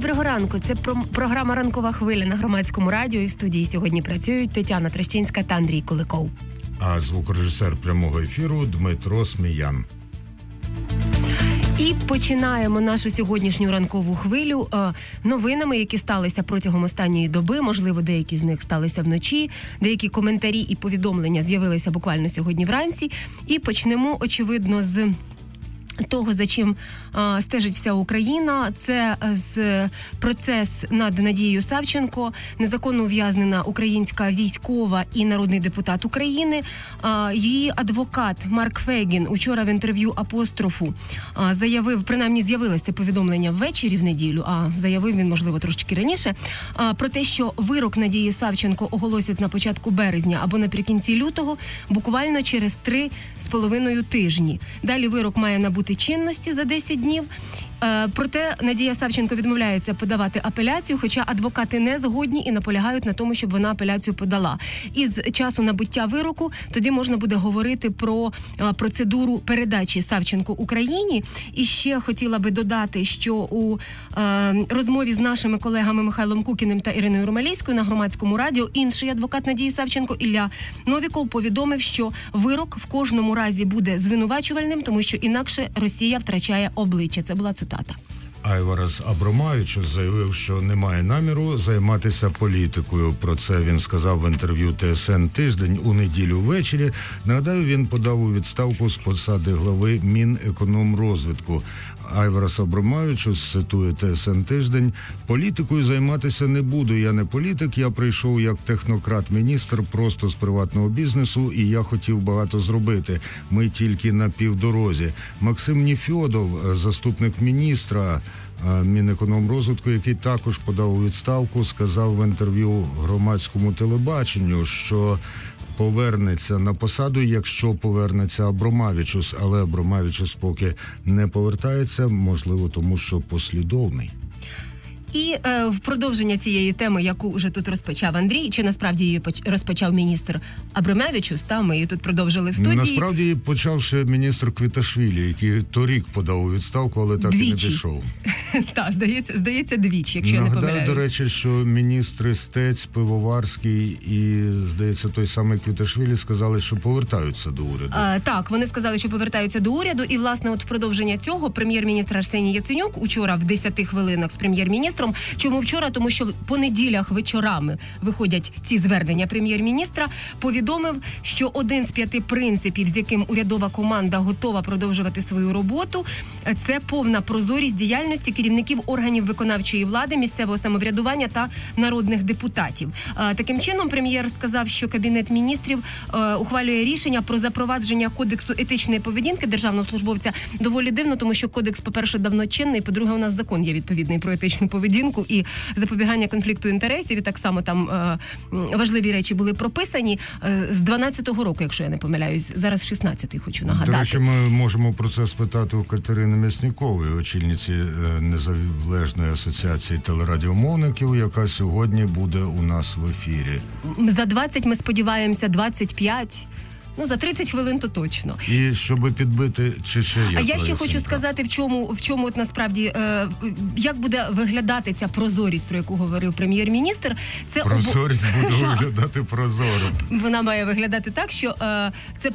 Доброго ранку. Це програма «Ранкова хвиля» на Громадському радіо. І в студії сьогодні працюють Тетяна Трещинська та Андрій Куликов. А звукорежисер прямого ефіру Дмитро Сміян. І починаємо нашу сьогоднішню ранкову хвилю новинами, які сталися протягом останньої доби. Можливо, деякі з них сталися вночі, деякі коментарі і повідомлення з'явилися буквально сьогодні вранці. І почнемо, очевидно, з того, за чим стежить вся Україна. Це процес над Надією Савченко, незаконно ув'язнена українська військова і народний депутат України. Її адвокат Марк Фейгін учора в інтерв'ю «Апострофу» заявив, принаймні з'явилося повідомлення ввечері в неділю, а заявив він, можливо, трошки раніше, про те, що вирок Надії Савченко оголосять на початку березня або наприкінці лютого, буквально через 3,5 тижні. Далі вирок має набути чинності за 10 днів. Проте Надія Савченко відмовляється подавати апеляцію, хоча адвокати не згодні і наполягають на тому, щоб вона апеляцію подала. Із часу набуття вироку тоді можна буде говорити про процедуру передачі Савченко Україні. І ще хотіла би додати, що у розмові з нашими колегами Михайлом Кукіним та Іриною Ромалійською на Громадському радіо інший адвокат Надії Савченко Ілля Новіков повідомив, що вирок в кожному разі буде звинувачувальним, тому що інакше Росія втрачає обличчя. Це була цитата. Айварас Абромавичус заявив, що не має наміру займатися політикою. Про це він сказав в інтерв'ю ТСН «Тиждень» у неділю ввечері. Нагадаю, він подав у відставку з посади глави Мінекономрозвитку. Айварас Абромавичус, цитує ТСН «Тиждень», «Політикою займатися не буду. Я не політик, я прийшов як технократ-міністр просто з приватного бізнесу, і я хотів багато зробити. Ми тільки на півдорозі». Максим Нефьодов, заступник міністра Мінекономрозвитку, який також подав у відставку, сказав в інтерв'ю громадському телебаченню, що повернеться на посаду, якщо повернеться Абромавичус, але Абромавичус поки не повертається, можливо, тому що послідовний. І в продовження цієї теми, яку вже тут розпочав Андрій, чи насправді її розпочав міністр Абромавичус, та ми її тут продовжили в студії. Насправді її почав ще міністр Квіташвілі, який торік подав у відставку, але так і не пішов. Так, здається, двічі, якщо я не помиляюсь. Нагадаю, до речі, що міністри Стець, Пивоварський і, здається, той самий Квіташвілі сказали, що повертаються до уряду. Так, вони сказали, що повертаються до уряду, і, власне, от в продовження цього прем'єр-міністр Арсеній Яценюк учора в 10 хвилинах з прем'єр-міністром. Чому вчора? Тому що по неділях вечорами виходять ці звернення прем'єр-міністра. Повідомив, що один з 5 принципів, з яким урядова команда готова продовжувати свою роботу, це повна прозорість діяльності керівників органів виконавчої влади, місцевого самоврядування та народних депутатів. Таким чином, прем'єр сказав, що Кабінет міністрів ухвалює рішення про запровадження кодексу етичної поведінки державного службовця. Доволі дивно, тому що кодекс, по-перше, давно чинний, по-друге, у нас закон є відповідний про етичну поведінку і запобігання конфлікту інтересів, і так само там важливі речі були прописані з 12-го року, якщо я не помиляюсь. Зараз 16-й, хочу нагадати. До речі, ми можемо про це спитати у Катерини Мяснікової, очільниці Незалежної асоціації телерадіомовників, яка сьогодні буде у нас в ефірі. За 20, ми сподіваємося, 25. Ну, за 30 хвилин то точно. І щоб підбити, чи ще є. А я ще хочу сказати, в чому от насправді, як буде виглядати ця прозорість, про яку говорив прем'єр-міністр. Прозорість буде виглядати прозоро. Вона має виглядати так, що це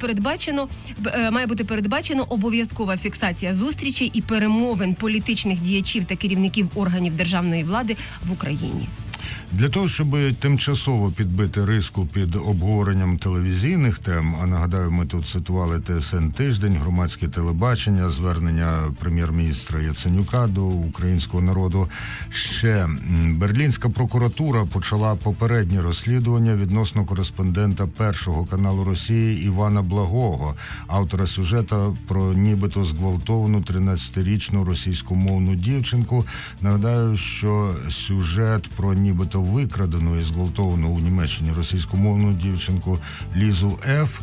має бути передбачено обов'язкова фіксація зустрічей і перемовин політичних діячів та керівників органів державної влади в Україні. Для того, щоб тимчасово підбити риску під обговоренням телевізійних тем, а нагадаю, ми тут цитували ТСН «Тиждень», громадське телебачення, звернення прем'єр-міністра Яценюка до українського народу, ще Берлінська прокуратура почала попереднє розслідування відносно кореспондента Першого каналу Росії Івана Благого, автора сюжета про нібито зґвалтовану 13-річну російськомовну дівчинку. Нагадаю, що сюжет про нібито викрадену і зґвалтовану у Німеччині російськомовну дівчинку Лізу Ф.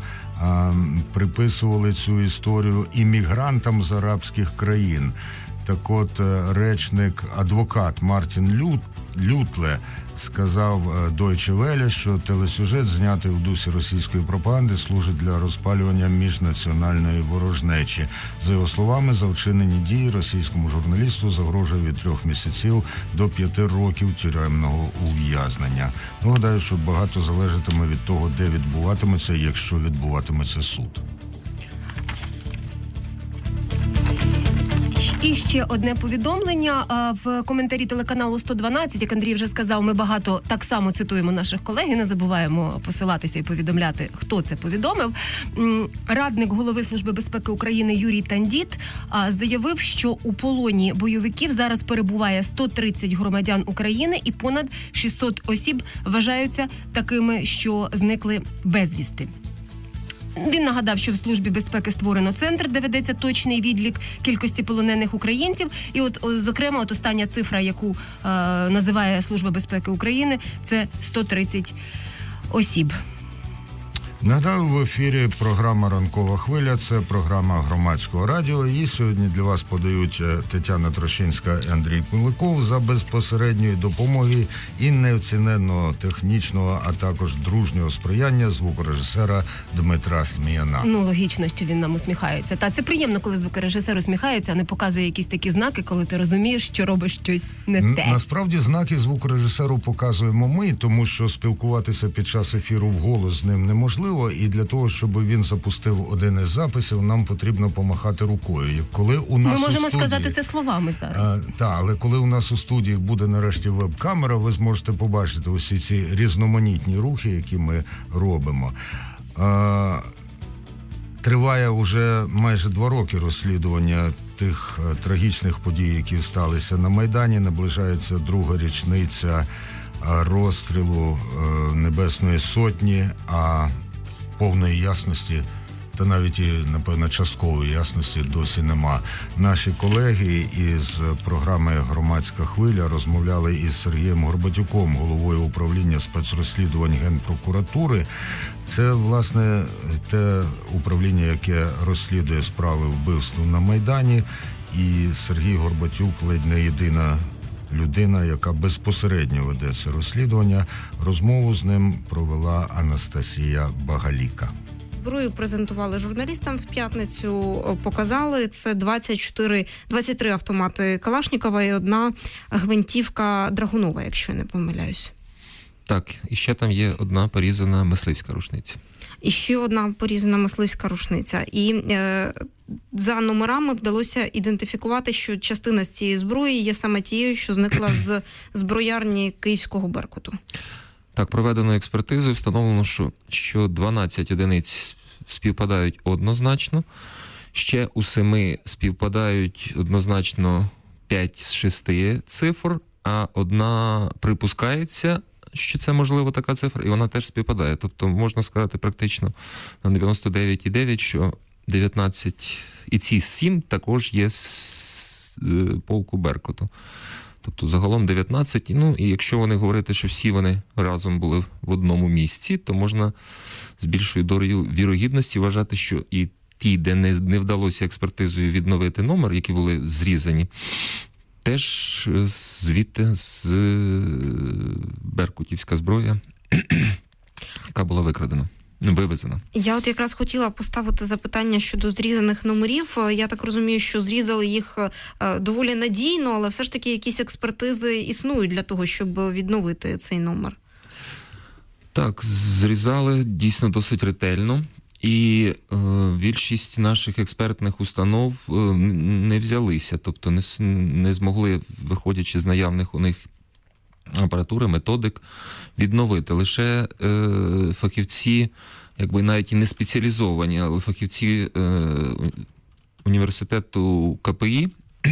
Приписували цю історію іммігрантам з арабських країн. Так от, адвокат Мартін Лютле сказав Deutsche Welle, що телесюжет, знятий у дусі російської пропаганди, служить для розпалювання міжнаціональної ворожнечі. За його словами, за вчинені дії російському журналісту загрожує від 3 місяців до 5 років тюремного ув'язнення. Нагадаю, що багато залежатиме від того, де відбуватиметься, якщо відбуватиметься суд. І ще одне повідомлення в коментарі телеканалу 112, як Андрій вже сказав, ми багато так само цитуємо наших колег і не забуваємо посилатися і повідомляти, хто це повідомив. Радник голови Служби безпеки України Юрій Тандіт заявив, що у полоні бойовиків зараз перебуває 130 громадян України і понад 600 осіб вважаються такими, що зникли безвісти. Він нагадав, що в Службі безпеки створено центр, де ведеться точний відлік кількості полонених українців. І зокрема, остання цифра, яку називає Служба безпеки України, це 130 осіб. Нагадаю, в ефірі програма «Ранкова хвиля». Це програма громадського радіо. Її сьогодні для вас подають Тетяна Трощинська і Андрій Куликов за безпосередньої допомоги і неоціненного технічного, а також дружнього сприяння звукорежисера Дмитра Сміяна. Ну, логічно, що він нам усміхається. Та це приємно, коли звукорежисер усміхається, а не показує якісь такі знаки, коли ти розумієш, що робиш щось не те. Насправді, знаки звукорежисеру показуємо ми, тому що спілкуватися під час ефіру вголос з ним неможливо. І для того, щоб він запустив один із записів, нам потрібно помахати рукою. Коли у нас ми можемо у студії, сказати це словами зараз. Так, але коли у нас у студії буде нарешті веб-камера, ви зможете побачити усі ці різноманітні рухи, які ми робимо. Триває уже майже 2 роки розслідування тих трагічних подій, які сталися на Майдані. Наближається 2-га річниця розстрілу Небесної Сотні, а повної ясності, та навіть і, напевно, часткової ясності досі нема. Наші колеги із програми «Громадська хвиля» розмовляли із Сергієм Горбатюком, головою управління спецрозслідувань Генпрокуратури. Це, власне, те управління, яке розслідує справи вбивств на Майдані. І Сергій Горбатюк ледь не єдина людина, яка безпосередньо веде це розслідування. Розмову з ним провела Анастасія Багаліка. Зброю презентували журналістам в п'ятницю, показали. Це 23 автомати Калашнікова і 1 гвинтівка Драгунова, якщо я не помиляюсь. Так, і ще там є 1 порізана мисливська рушниця. І ще 1 порізана мисливська рушниця. І за номерами вдалося ідентифікувати, що частина з цієї зброї є саме тією, що зникла з зброярні Київського Беркуту. Так, проведено експертизу, встановлено, що 12 одиниць співпадають однозначно, ще у 7 співпадають однозначно 5 з 6 цифр, а 1 припускається, що це можливо така цифра, і вона теж співпадає. Тобто можна сказати практично на 99,9, що 19 і ці 7 також є з полку Беркуту. Тобто загалом 19, ну і якщо вони говорити, що всі вони разом були в одному місці, то можна з більшою долею вірогідності вважати, що і ті, де не вдалося експертизою відновити номер, які були зрізані, теж звідти з беркутівська зброя, яка була вивезена. Я от якраз хотіла поставити запитання щодо зрізаних номерів. Я так розумію, що зрізали їх доволі надійно, але все ж таки якісь експертизи існують для того, щоб відновити цей номер. Так, зрізали дійсно досить ретельно. І більшість наших експертних установ не взялися, тобто не змогли, виходячи з наявних у них апаратури, методик, відновити. Лише фахівці, якби навіть і не спеціалізовані, але фахівці університету КПІ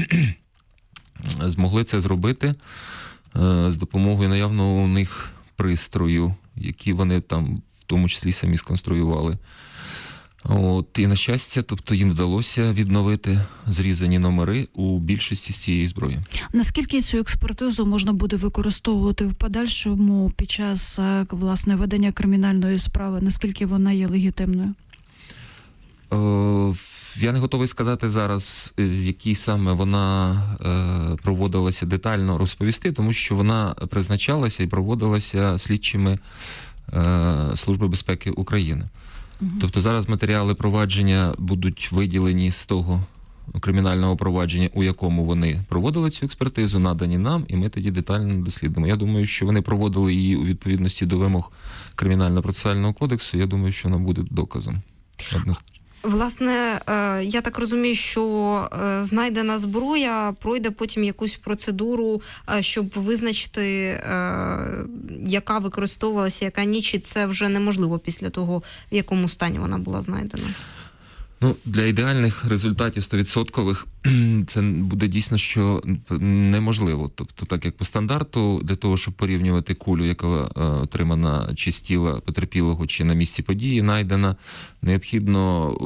змогли це зробити з допомогою наявного у них пристрою, які вони там в тому числі самі сконструювали. І на щастя, тобто їм вдалося відновити зрізані номери у більшості з цієї зброї. Наскільки цю експертизу можна буде використовувати в подальшому під час, власне, ведення кримінальної справи? Наскільки вона є легітимною? Я не готовий сказати зараз, в якій саме вона проводилася детально розповісти, тому що вона призначалася і проводилася слідчими Служби безпеки України. Тобто зараз матеріали провадження будуть виділені з того кримінального провадження, у якому вони проводили цю експертизу, надані нам, і ми тоді детально дослідимо. Я думаю, що вони проводили її у відповідності до вимог Кримінально-процесуального кодексу. Я думаю, що вона буде доказом. Власне, я так розумію, що знайдена зброя пройде потім якусь процедуру, щоб визначити, яка використовувалася, яка ні, чи це вже неможливо після того, в якому стані вона була знайдена? Ну, для ідеальних результатів 100% це буде дійсно, що неможливо. Тобто, так як по стандарту, для того, щоб порівнювати кулю, яка отримана чи з тіла потерпілого, чи на місці події знайдена, необхідно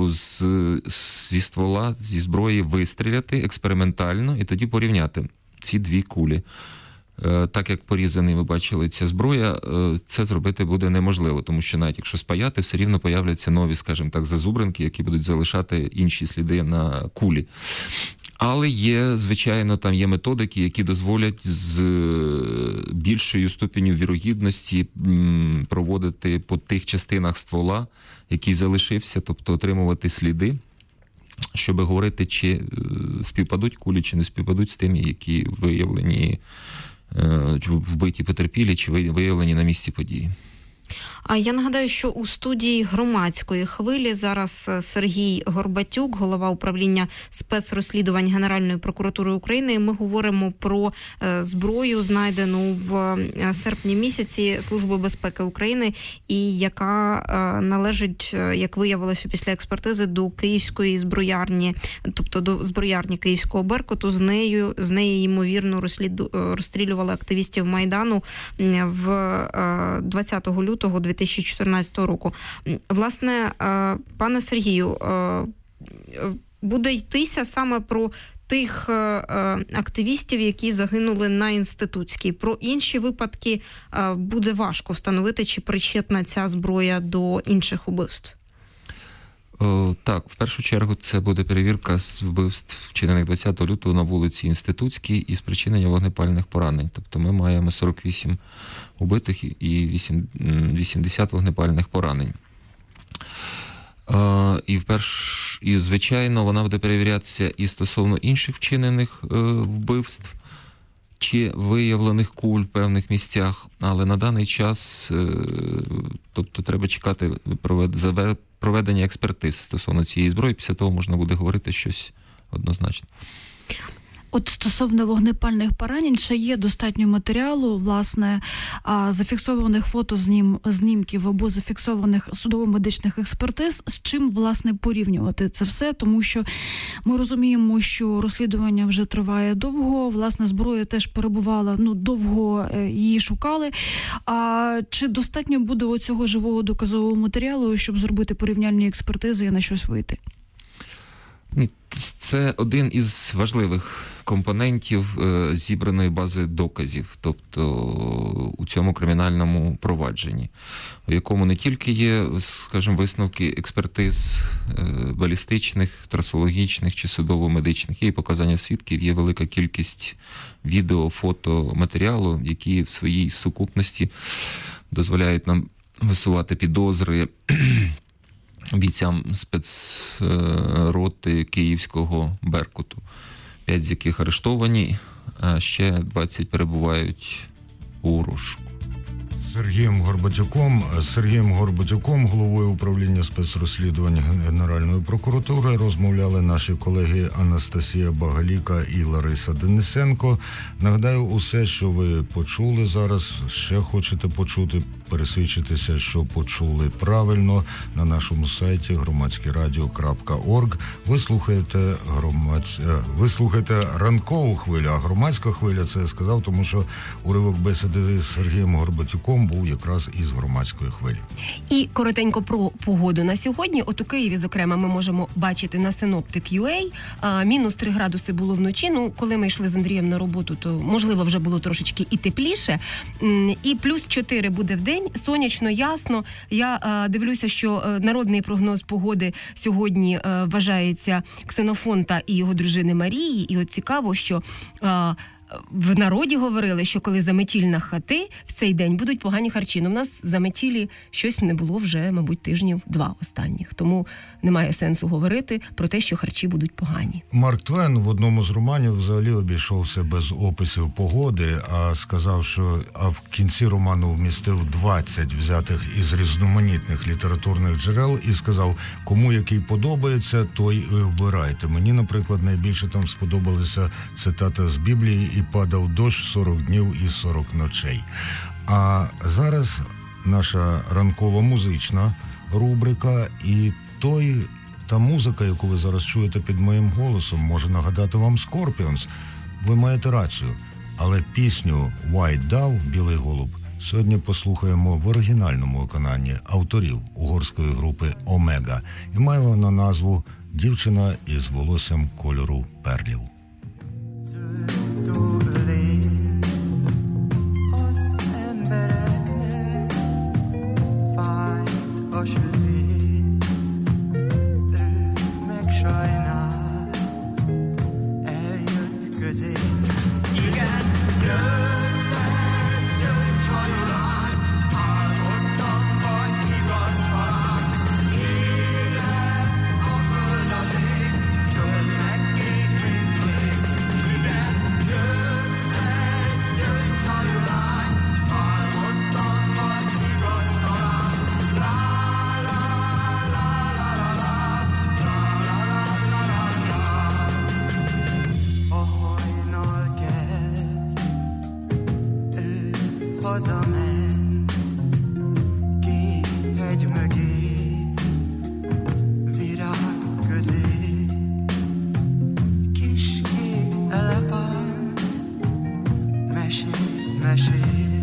зі ствола, зі зброї вистріляти експериментально і тоді порівняти ці дві кулі. Так як порізаний, ви бачили, ця зброя, це зробити буде неможливо, тому що навіть якщо спаяти, все рівно появляться нові, скажімо так, зазубринки, які будуть залишати інші сліди на кулі. Але є, звичайно, там є методики, які дозволять з більшою ступеню вірогідності проводити по тих частинах ствола, який залишився, тобто отримувати сліди, щоб говорити, чи співпадуть кулі, чи не співпадуть з тими, які виявлені вбиті потерпілі чи виявлені на місці події. А я нагадаю, що у студії Громадської хвилі зараз Сергій Горбатюк, голова управління спецрозслідувань Генеральної прокуратури України. Ми говоримо про зброю, знайдену в серпні місяці Служби безпеки України, і яка належить, як виявилося після експертизи, до київської зброярні, тобто до зброярні Київського Беркуту. З неї ймовірно розстрілювали активістів Майдану в 20 лютого 2014 року. Власне, пане Сергію, буде йтися саме про тих активістів, які загинули на Інститутській. Про інші випадки буде важко встановити, чи причетна ця зброя до інших убивств. Так, в першу чергу це буде перевірка з вбивств, вчинених 20 лютого на вулиці Інститутській і спричинення вогнепальних поранень. Тобто ми маємо 48 убитих і 80 вогнепальних поранень. І, звичайно, вона буде перевірятися і стосовно інших вчинених вбивств чи виявлених куль в певних місцях, але на даний час, тобто треба чекати проведення експертиз стосовно цієї зброї, після того можна буде говорити щось однозначно. От стосовно вогнепальних поранень, чи є достатньо матеріалу, власне, зафіксованих фотознімків або зафіксованих судово-медичних експертиз, з чим, власне, порівнювати це все, тому що ми розуміємо, що розслідування вже триває довго, власне, зброя теж перебувала, довго її шукали. А чи достатньо буде оцього живого доказового матеріалу, щоб зробити порівняльні експертизи і на щось вийти? Це один із важливих компонентів зібраної бази доказів, тобто у цьому кримінальному провадженні, у якому не тільки є, скажімо, висновки експертиз балістичних, трасологічних чи судово-медичних, є і показання свідків, є велика кількість відео, фото, матеріалу, які в своїй сукупності дозволяють нам висувати підозри бійцям спецроти Київського Беркуту, 5 з яких арештовані, а ще 20 перебувають у розшуку. Сергієм Горбатюком, головою управління спецрозслідувань Генеральної прокуратури, розмовляли наші колеги Анастасія Багаліка і Лариса Денисенко. Нагадаю, усе, що ви почули зараз, ще хочете почути, пересвідчитися, що почули правильно, на нашому сайті громадськерадіо.орг. Ви слухаєте ранкову хвилю, а громадська хвиля, це я сказав, тому що уривок бесіди з Сергієм Горбатюком Артем був якраз із громадської хвилі. І коротенько про погоду на сьогодні. От у Києві, зокрема, ми можемо бачити на Synoptic.ua. Мінус 3 градуси було вночі. Ну, коли ми йшли з Андрієм на роботу, то, можливо, вже було трошечки і тепліше. І плюс 4 буде в день. Сонячно, ясно. Я дивлюся, що народний прогноз погоди сьогодні вважається Ксенофонта і його дружини Марії. І от цікаво, що в народі говорили, що коли заметіль на хати, в цей день будуть погані харчі. Ну, в нас заметілі щось не було вже, мабуть, тижнів 2 останніх. Тому немає сенсу говорити про те, що харчі будуть погані. Марк Твен в одному з романів взагалі обійшовся без описів погоди, а сказав, що в кінці роману вмістив 20 взятих із різноманітних літературних джерел і сказав, кому який подобається, той і обирайте. Мені, наприклад, найбільше там сподобалася цитата з Біблії «І падав дощ 40 днів і 40 ночей». А зараз наша ранкова музична рубрика, і та музика, яку ви зараз чуєте під моїм голосом, може нагадати вам Scorpions. Ви маєте рацію. Але пісню «White Dove» «Білий голуб» сьогодні послухаємо в оригінальному виконанні авторів угорської групи «Омега». І має вона назву «Дівчина із волоссям кольору перлів». Hazament ki hegy mögé, virágok közé, kis kék elefánt mesél, mesél,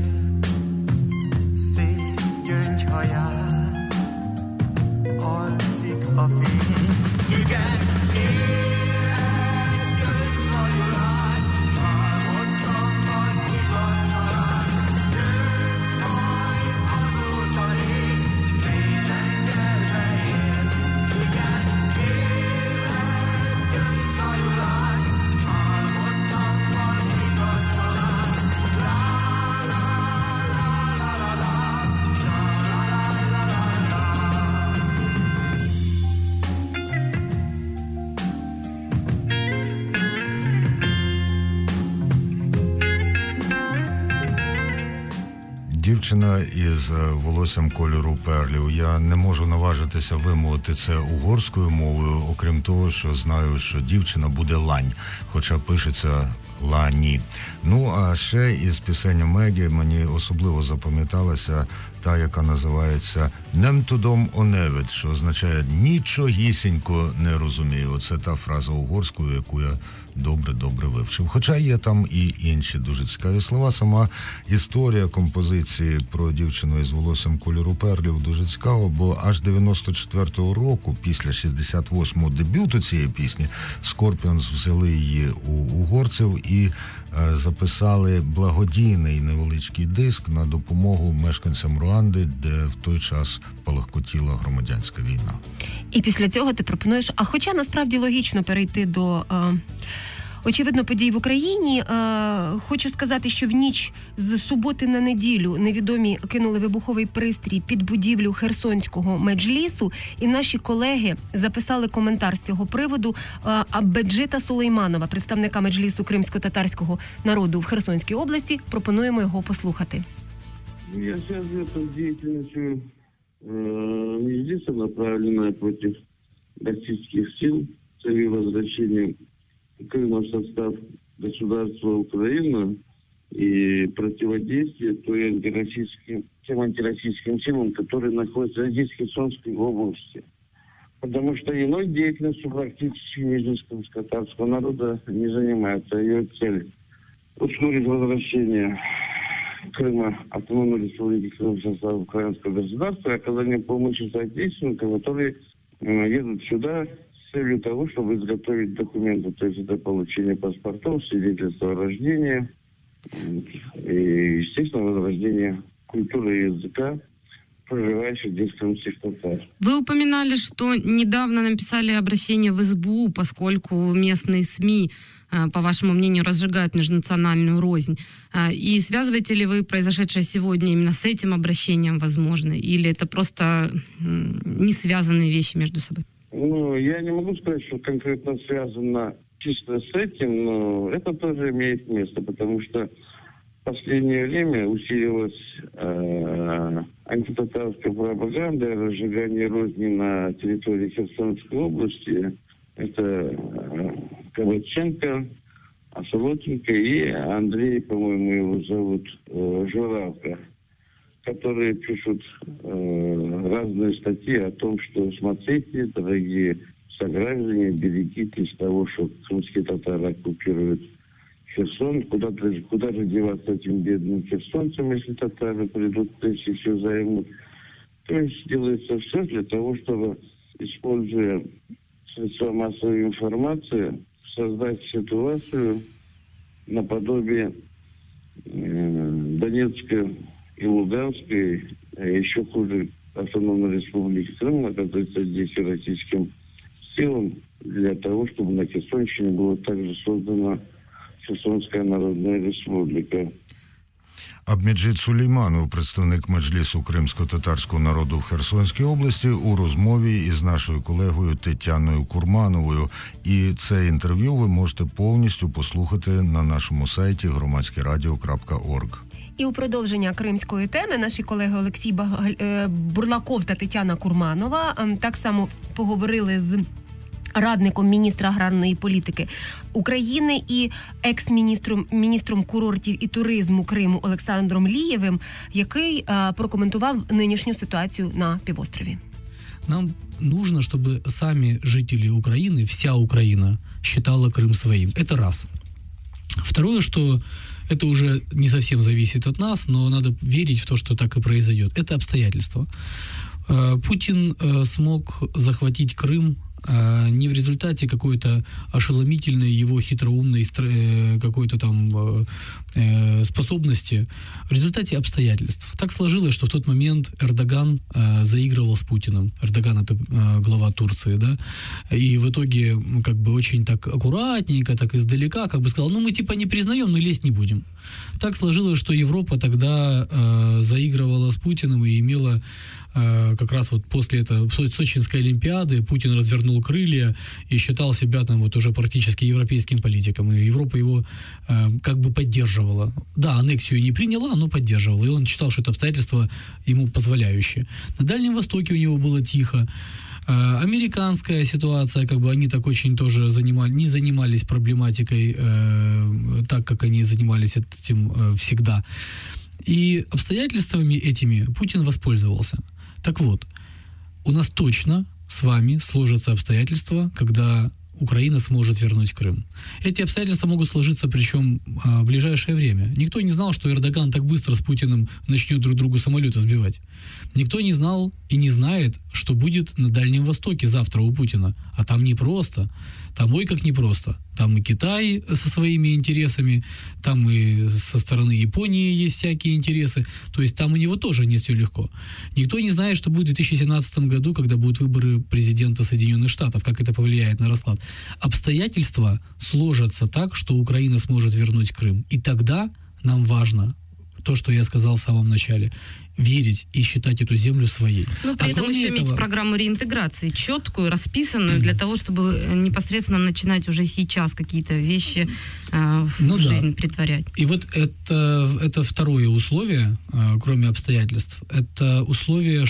szép gyöngyhaján alszik a fény. Igen, élet gyöngyhajú lány, álmodtam majd igaz talán. Дівчина із волоссям кольору перлів. Я не можу наважитися вимовити це угорською мовою, окрім того, що знаю, що дівчина буде лань, хоча пишеться лані. Ну, а ще із пісень Омеги мені особливо запам'яталася та, яка називається «Нем тудом оневид», що означає «нічогісінько не розумію». Оце та фраза угорською, яку я добре вивчив. Хоча є там і інші дуже цікаві слова. Сама історія композиції про дівчину із волоссям кольору перлів дуже цікава, бо аж 94-го року, після 68-го дебюту цієї пісні, Scorpions взяли її у угорців і записали благодійний невеличкий диск на допомогу мешканцям Руанди, де в той час палахкотіла громадянська війна. І після цього ти пропонуєш, а хоча насправді логічно перейти до очевидно подій в Україні. Хочу сказати, що в ніч з суботи на неділю невідомі кинули вибуховий пристрій під будівлю Херсонського меджлісу, і наші колеги записали коментар з цього приводу. Беджита Сулейманова, представника меджлісу кримсько-татарського народу в Херсонській області, пропонуємо його послухати. Я связываю это с деятельностью Меджлиса, направленная против российских сил с целью возвращения Крыма в состав государства Украина и противодействия тем антироссийским силам, которые находятся здесь, в Херсонской области. Потому что иной деятельностью практически меджлисского татарского народа не занимается. Ее цель ускорить возвращение Крыма, автономной республики Крым в состав украинского государства, и оказание помощи соотечественникам, которые едут сюда с целью того, чтобы изготовить документы, то есть это получение паспортов, свидетельства о рождении и, естественно, возрождение культуры и языка, проживающих здесь крымских татар. Вы упоминали, что недавно написали обращение в СБУ, поскольку местные СМИ, по вашему мнению, разжигают межнациональную рознь. И связываете ли вы произошедшее сегодня именно с этим обращением, возможно? Или это просто не связанные вещи между собой? Ну, я не могу сказать, что конкретно связано чисто с этим, но это тоже имеет место, потому что в последнее время усилилась антитатарская пропаганда и разжигание розни на территории Херсонской области. Это Кабаченко, Осолотенко и Андрей, по-моему, его зовут, Журавка, которые пишут разные статьи о том, что смотрите, дорогие сограждане, берегитесь того, что крымские татары оккупируют Херсон. Куда же деваться этим бедным херсонцам, если татары придут, если все займут. То есть делается все для того, чтобы, используя средства массовой информации, создать ситуацию наподобие Донецкой и Луганской, а еще хуже автономной республики Крым, находится здесь и российским силам, для того, чтобы на Херсонщине была также создана Херсонская Народная Республика. Абмеджит Сулейманов, представник Меджлісу кримсько-татарського народу в Херсонській області, у розмові із нашою колегою Тетяною Курмановою. І це інтерв'ю ви можете повністю послухати на нашому сайті громадськерадіо.орг. І у продовження кримської теми наші колеги Олексій Бурлаков та Тетяна Курманова так само поговорили з радником міністра аграрної політики України і екс-міністром курортів і туризму Криму Олександром Лієвим, який прокоментував нинішню ситуацію на півострові. Нам нужно, чтобы сами жители Украины, вся Украина, считала Крым своим. Это раз. Второе, что это уже не совсем зависит от нас, но надо верить в то, что так и произойдет. Это обстоятельства. Путин смог захватить Крым не в результате какой-то ошеломительной его хитроумной какой-то там способности, в результате обстоятельств. Так сложилось, что в тот момент Эрдоган заигрывал с Путиным. Эрдоган — это глава Турции, да, и в итоге как бы очень так аккуратненько, так издалека как бы сказал, ну мы типа не признаем, но лезть не будем. Так сложилось, что Европа тогда заигрывала с Путиным и имела как раз вот после этого Сочинской Олимпиады Путин развернул крылья и считал себя там вот уже практически европейским политиком, и Европа его как бы поддерживала. Да, аннексию не приняла, но поддерживала, и он считал, что это обстоятельства ему позволяющие. На Дальнем Востоке у него было тихо. Американская ситуация, как бы они так очень тоже не занимались проблематикой так, как они занимались этим всегда. И обстоятельствами этими Путин воспользовался. Так вот, у нас точно с вами сложатся обстоятельства, когда Украина сможет вернуть Крым. Эти обстоятельства могут сложиться, причем в ближайшее время. Никто не знал, что Эрдоган так быстро с Путиным начнет друг другу самолеты сбивать. Никто не знал и не знает, что будет на Дальнем Востоке завтра у Путина. А там непросто. Там ой как непросто. Там и Китай со своими интересами, там и со стороны Японии есть всякие интересы. То есть там у него тоже не все легко. Никто не знает, что будет в 2017 году, когда будут выборы президента Соединенных Штатов, как это повлияет на расклад. Обстоятельства сложатся так, что Украина сможет вернуть Крым. И тогда нам важно то, что я сказал в самом начале, верить и считать эту землю своей. Но при этом еще иметь программу реинтеграции четкую, расписанную, для того, чтобы непосредственно начинать уже сейчас какие-то вещи в жизнь притворять. И вот это второе условие, кроме обстоятельств, это условие,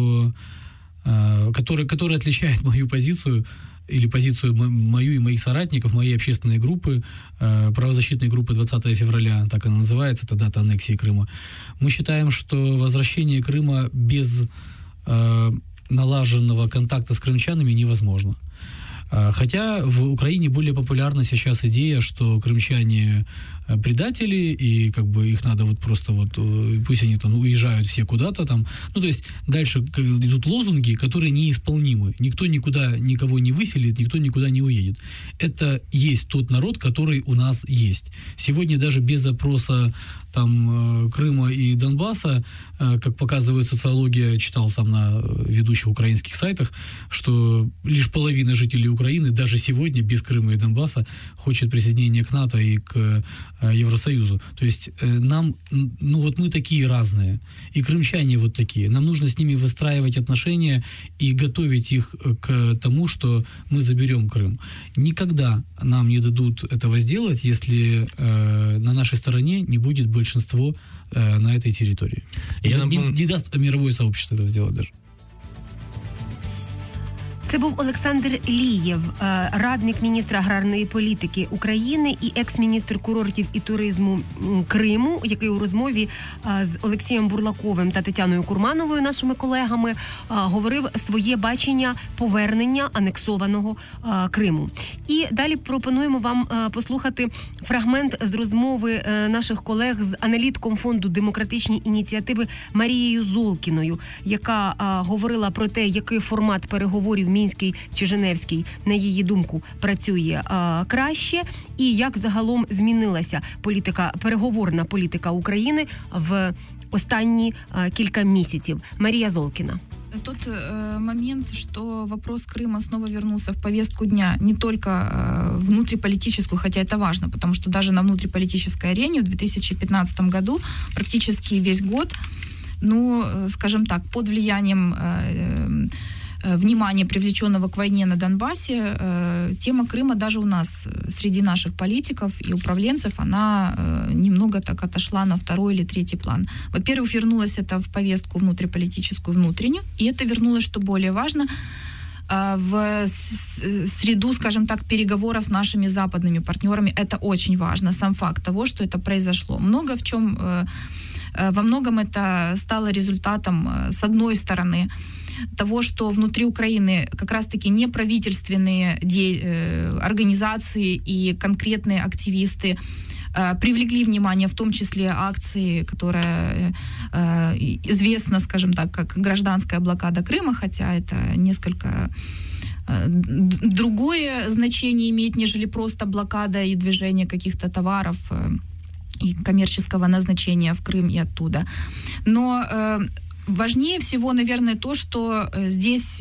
которое отличает мою позицию или позицию мою и моих соратников, моей общественной группы, правозащитной группы 20 февраля, так она называется, это дата аннексии Крыма. Мы считаем, что возвращение Крыма без налаженного контакта с крымчанами невозможно. Хотя в Украине более популярна сейчас идея, что крымчане предатели, и как бы их надо вот просто вот, пусть они там уезжают все куда-то там. Ну, то есть дальше идут лозунги, которые неисполнимы. Никто никуда никого не выселит, никто никуда не уедет. Это есть тот народ, который у нас есть. Сегодня даже без запроса там Крыма и Донбасса, как показывает социология, читал сам на ведущих украинских сайтах, что лишь половина жителей Украины даже сегодня без Крыма и Донбасса хочет присоединения к НАТО и к Евросоюзу. То есть нам, ну вот мы такие разные, и крымчане вот такие. Нам нужно с ними выстраивать отношения и готовить их к тому, что мы заберем Крым. Никогда нам не дадут этого сделать, если на нашей стороне не будет большинство на этой территории. Не даст мировое сообщество этого сделать даже. Це був Олександр Лієв, радник міністра аграрної політики України і екс-міністр курортів і туризму Криму, який у розмові з Олексієм Бурлаковим та Тетяною Курмановою, нашими колегами, говорив своє бачення повернення анексованого Криму. І далі пропонуємо вам послухати фрагмент з розмови наших колег з аналітком фонду демократичні ініціативи Марією Золкіною, яка говорила про те, який формат переговорів Мінський чи Женевський, на її думку, працює краще, і як загалом змінилася переговорна політика України в останні кілька місяців. Марія Золкіна. Тот момент, что вопрос Крыма снова вернулся в повестку дня, не только внутриполитическую, хотя это важно, потому что даже на внутриполитической арене в 2015 году практически весь год, ну, скажем так, под влиянием внимания, привлеченного к войне на Донбассе, тема Крыма даже у нас, среди наших политиков и управленцев, она немного так отошла на второй или третий план. Во-первых, вернулось это в повестку внутриполитическую, внутреннюю, и это вернулось, что более важно, в среду, скажем так, переговоров с нашими западными партнерами. Это очень важно, сам факт того, что это произошло. Во многом это стало результатом, с одной стороны, того, что внутри Украины как раз-таки неправительственные организации и конкретные активисты привлекли внимание, в том числе акции, которая известна, скажем так, как гражданская блокада Крыма, хотя это несколько другое значение имеет, нежели просто блокада и движение каких-то товаров и коммерческого назначения в Крым и оттуда. Но важнее всего, наверное, то, что здесь,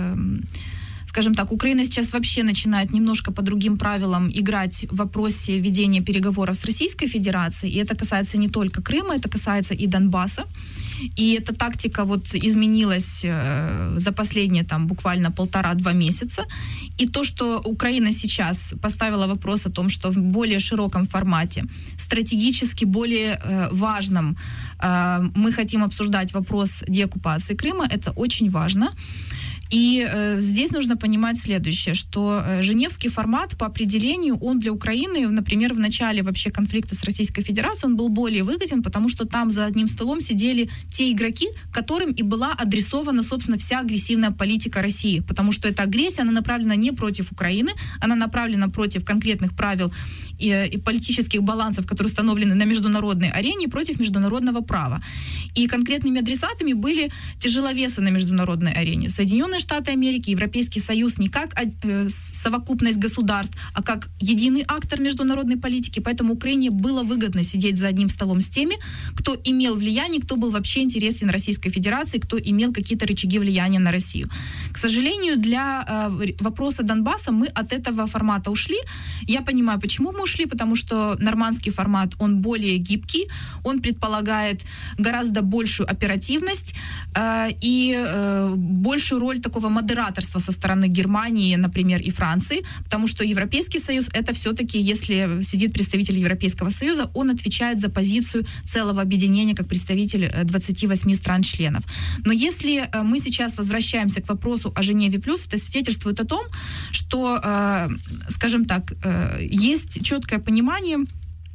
скажем так, Украина сейчас вообще начинает немножко по другим правилам играть в вопросе ведения переговоров с Российской Федерацией. И это касается не только Крыма, это касается и Донбасса. И эта тактика вот изменилась за последние там буквально 1,5-2 месяца. И то, что Украина сейчас поставила вопрос о том, что в более широком формате, стратегически более важном, мы хотим обсуждать вопрос деоккупации Крыма, это очень важно. И здесь нужно понимать следующее, что женевский формат по определению, он для Украины, например, в начале вообще конфликта с Российской Федерацией, он был более выгоден, потому что там за одним столом сидели те игроки, которым и была адресована, собственно, вся агрессивная политика России, потому что эта агрессия, она направлена не против Украины, она направлена против конкретных правил и политических балансов, которые установлены на международной арене, против международного права. И конкретными адресатами были тяжеловесы на международной арене. Соединенные Штаты Америки, Европейский Союз не как совокупность государств, а как единый актор международной политики. Поэтому Украине было выгодно сидеть за одним столом с теми, кто имел влияние, кто был вообще интересен Российской Федерации, кто имел какие-то рычаги влияния на Россию. К сожалению, для вопроса Донбасса мы от этого формата ушли. Я понимаю, почему мы ушли, потому что нормандский формат, он более гибкий, он предполагает гораздо большую оперативность и большую роль такого модераторства со стороны Германии, например, и Франции, потому что Европейский Союз, это все-таки, если сидит представитель Европейского Союза, он отвечает за позицию целого объединения как представитель 28 стран-членов. Но если мы сейчас возвращаемся к вопросу о Женеве+, это свидетельствует о том, что, скажем так, есть четкое понимание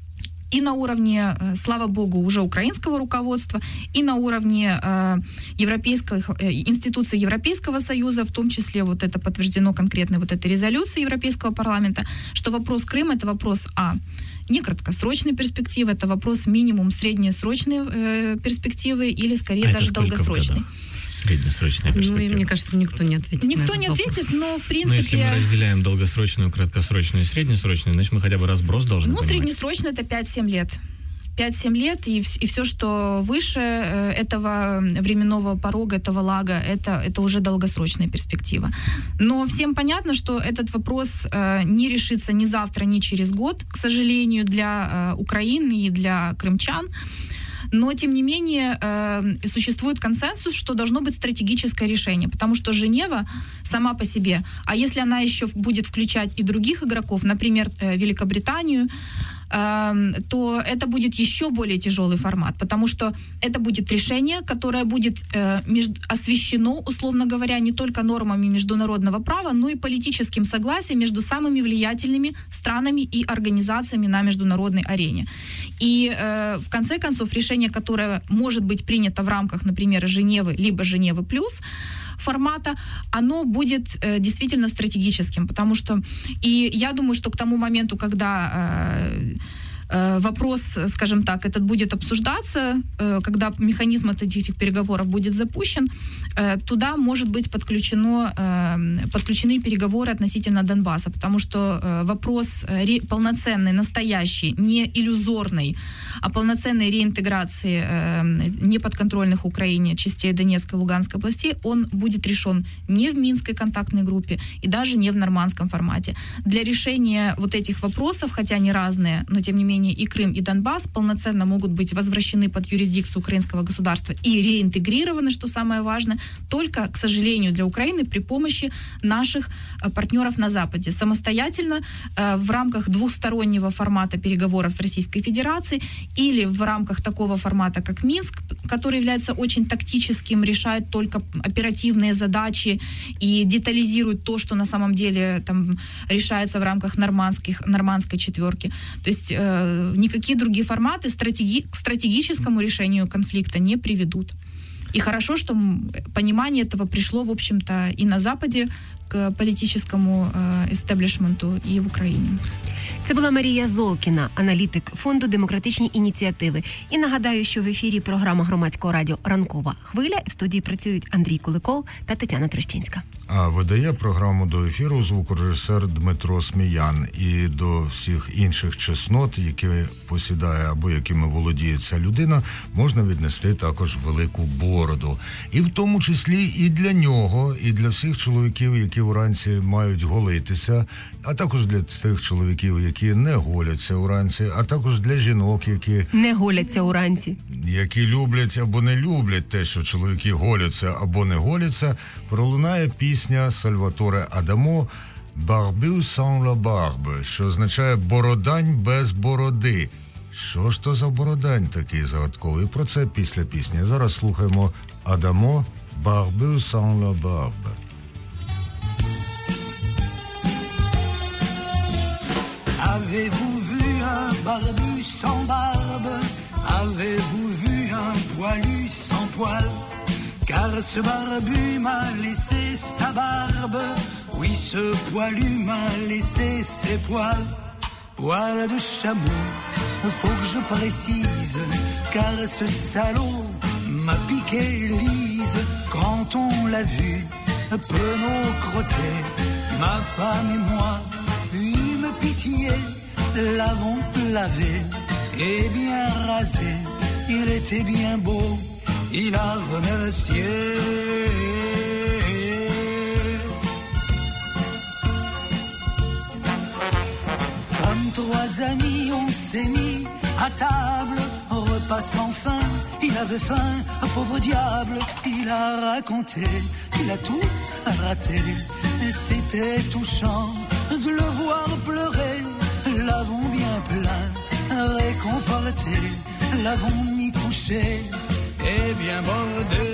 и на уровне, слава богу, уже украинского руководства, и на уровне европейских институций Европейского Союза, в том числе вот это подтверждено конкретно вот этой резолюцией Европейского парламента, что вопрос Крыма — это вопрос не краткосрочной перспективы, это вопрос минимум среднесрочной перспективы или скорее даже долгосрочной. Среднесрочная перспектива. Ну, и мне кажется, никто не ответит. Никто не ответит, но в принципе... Но если мы разделяем долгосрочную, краткосрочную и среднесрочную, значит, мы хотя бы разброс должны понимать. Среднесрочно это 5-7 лет. 5-7 лет, и все, что выше этого временного порога, этого лага, это уже долгосрочная перспектива. Но всем понятно, что этот вопрос не решится ни завтра, ни через год, к сожалению, для Украины и для крымчан. Но, тем не менее, существует консенсус, что должно быть стратегическое решение, потому что Женева сама по себе, а если она еще будет включать и других игроков, например, Великобританию, то это будет еще более тяжелый формат, потому что это будет решение, которое будет освещено, условно говоря, не только нормами международного права, но и политическим согласием между самыми влиятельными странами и организациями на международной арене. И в конце концов решение, которое может быть принято в рамках, например, Женевы, либо Женевы плюс формата, оно будет действительно стратегическим, потому что, и я думаю, что к тому моменту, когда вопрос, скажем так, этот будет обсуждаться, когда механизм этих переговоров будет запущен, туда может быть подключены переговоры относительно Донбасса, потому что вопрос полноценной, настоящей, не иллюзорной, а полноценной реинтеграции неподконтрольных Украине частей Донецкой и Луганской областей, он будет решен не в Минской контактной группе и даже не в нормандском формате. Для решения вот этих вопросов, хотя они разные, но тем не менее и Крым, и Донбасс полноценно могут быть возвращены под юрисдикцию украинского государства и реинтегрированы, что самое важное, только, к сожалению, для Украины при помощи наших партнеров на Западе. Самостоятельно в рамках двустороннего формата переговоров с Российской Федерацией или в рамках такого формата, как Минск, который является очень тактическим, решает только оперативные задачи и детализирует то, что на самом деле там решается в рамках нормандской четверки. То есть никакие другие форматы к стратегическому решению конфликта не приведут. И хорошо, что понимание этого пришло, в общем-то, и на Западе к політичному естеблішменту і в Україні. Це була Марія Золкіна, аналітик Фонду демократичні ініціативи. І нагадаю, що в ефірі програма громадського радіо «Ранкова хвиля». В студії працюють Андрій Куликов та Тетяна Трещинська. А видає програму до ефіру звукорежисер Дмитро Сміян. І до всіх інших чеснот, які посідає або якими володіє ця людина, можна віднести також велику бороду. І в тому числі і для нього, і для всіх чоловіків, які уранці мають голитися, а також для тих чоловіків, які не голяться уранці, а також для жінок, які не голяться уранці, які люблять або не люблять те, що чоловіки голяться або не голяться, пролунає пісня Сальваторе Адамо «Barbu sans la barbe», що означає «бородань без бороди». Що ж то за бородань такий загадковий? Про це після пісні. Зараз слухаємо Адамо «Barbu sans la barbe». Avez-vous vu un barbu sans barbe? Avez-vous vu un poilu sans poil? Car ce barbu m'a laissé sa barbe. Oui, ce poilu m'a laissé ses poils. Poils de chameau, faut que je précise, car ce salaud m'a piqué l'ise. Quand on l'a vu, penaud crotté, ma femme et moi, une pitié, l'avons lavé et bien rasé. Il était bien beau, il a remercié. Comme trois amis, on s'est mis à table, repas sans fin. Il avait faim, un pauvre diable. Il a raconté, il a tout raté. C'était touchant de le voir pleurer. L'avons bien plein, réconforté. L'avons mis couché et bien bordé.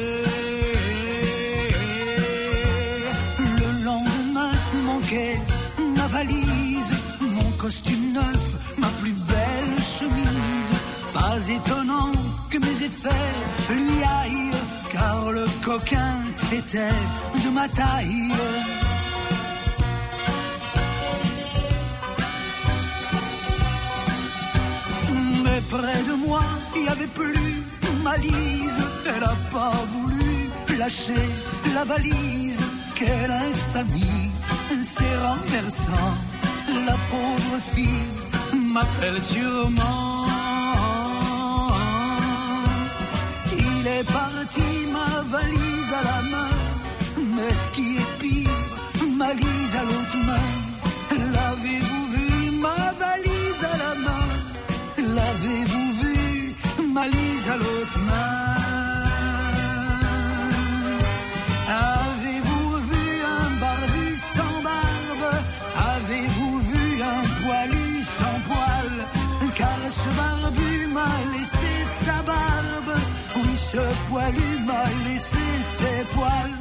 Le lendemain manquait ma valise, mon costume neuf, ma plus belle chemise. fait lui haïr, car le coquin était de ma taille. Mais près de moi, il n'y avait plus ma Lise. Elle n'a pas voulu lâcher la valise. Quelle infamie, c'est renversant. La pauvre fille m'appelle sûrement. Il est parti, ma valise à la main. Mais ce qui est pire, ma Lise à l'autre main. L'avez-vous vu, ma valise à la main? L'avez-vous vu, ma Lise à l'autre main? Avez-vous vu un barbu sans barbe? Avez-vous vu un poilu sans poil? Car ce barbu m'a laissé sa barbe. Oui, ce poilu m'a laissé ses poils.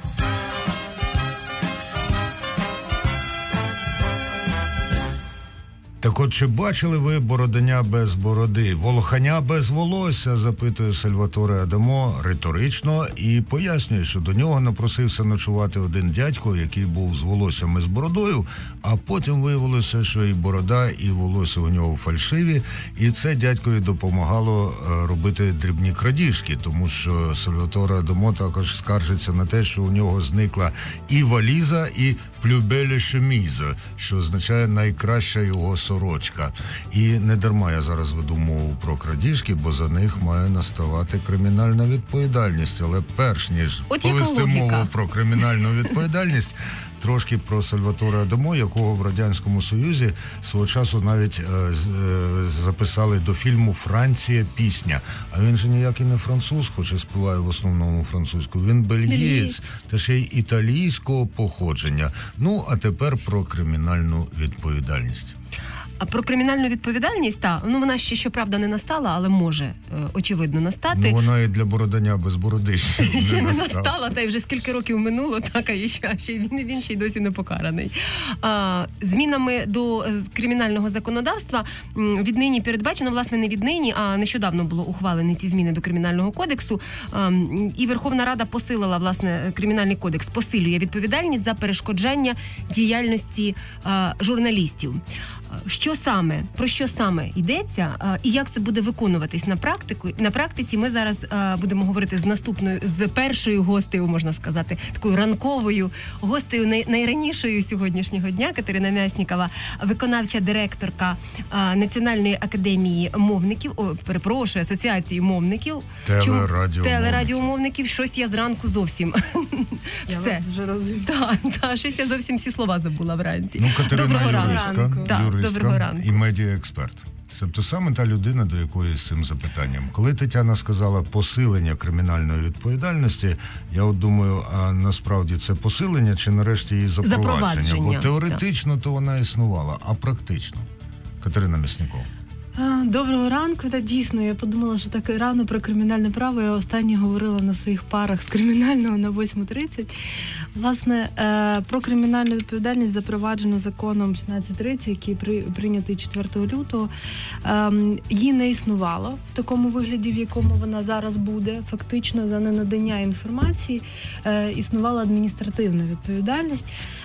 Так от, чи бачили ви бороденя без бороди? Волоханя без волосся, запитує Сальваторе Адамо риторично і пояснює, що до нього напросився ночувати один дядько, який був з волоссям і з бородою, а потім виявилося, що і борода, і волосся у нього фальшиві, і це дядькові допомагало робити дрібні крадіжки, тому що Сальваторе Адамо також скаржиться на те, що у нього зникла і валіза, і плюбеле шеміза, що означає найкраща його сорочка. І не дарма я зараз веду мову про крадіжки, бо за них має наставати кримінальна відповідальність. Але перш ніж повести мову про кримінальну відповідальність, трошки про Сальваторе Адамо, якого в Радянському Союзі свого часу навіть записали до фільму «Франція. Пісня». А він же ніякий не француз, хоч і співає в основному французьку. Він бельгієць, та ще й італійського походження. Ну, а тепер про кримінальну відповідальність. А про кримінальну відповідальність, вона ще, щоправда, не настала, але може, очевидно, настати. Ну, вона і для бородання без бороди ще не настала, та й вже скільки років минуло, так, а ще він ще й досі не покараний. Змінами до кримінального законодавства віднині передбачено, власне, не віднині, а нещодавно було ухвалені ці зміни до Кримінального кодексу, і Верховна Рада посилила, власне, Кримінальний кодекс посилює відповідальність за перешкоджання діяльності журналістів. Про що саме йдеться і як це буде виконуватись на практиці, ми зараз будемо говорити з першою гостею, можна сказати, такою ранковою гостею найранішою сьогоднішнього дня, Катерина Мяснікова, виконавча директорка Національної академії мовників, Асоціації мовників. Телерадіомовників. Щось я зранку зовсім. Я вже розумію. Так, щось я зовсім всі слова забула вранці. Ну, Катерина Доброго ранку. І медіаексперт. Тобто саме та людина, до якої з цим запитанням. Коли Тетяна сказала посилення кримінальної відповідальності, я от думаю, а насправді це посилення чи нарешті її запровадження? Бо теоретично то вона існувала, а практично? Катерина Мяснікова. Доброго ранку. Та дійсно, я подумала, що так рано про кримінальне право. Я останнє говорила на своїх парах з кримінального на 8:30. Власне, про кримінальну відповідальність запроваджено законом 1630, який прийнятий 4 лютого. Її не існувало в такому вигляді, в якому вона зараз буде. Фактично, за ненадання інформації існувала адміністративна відповідальність.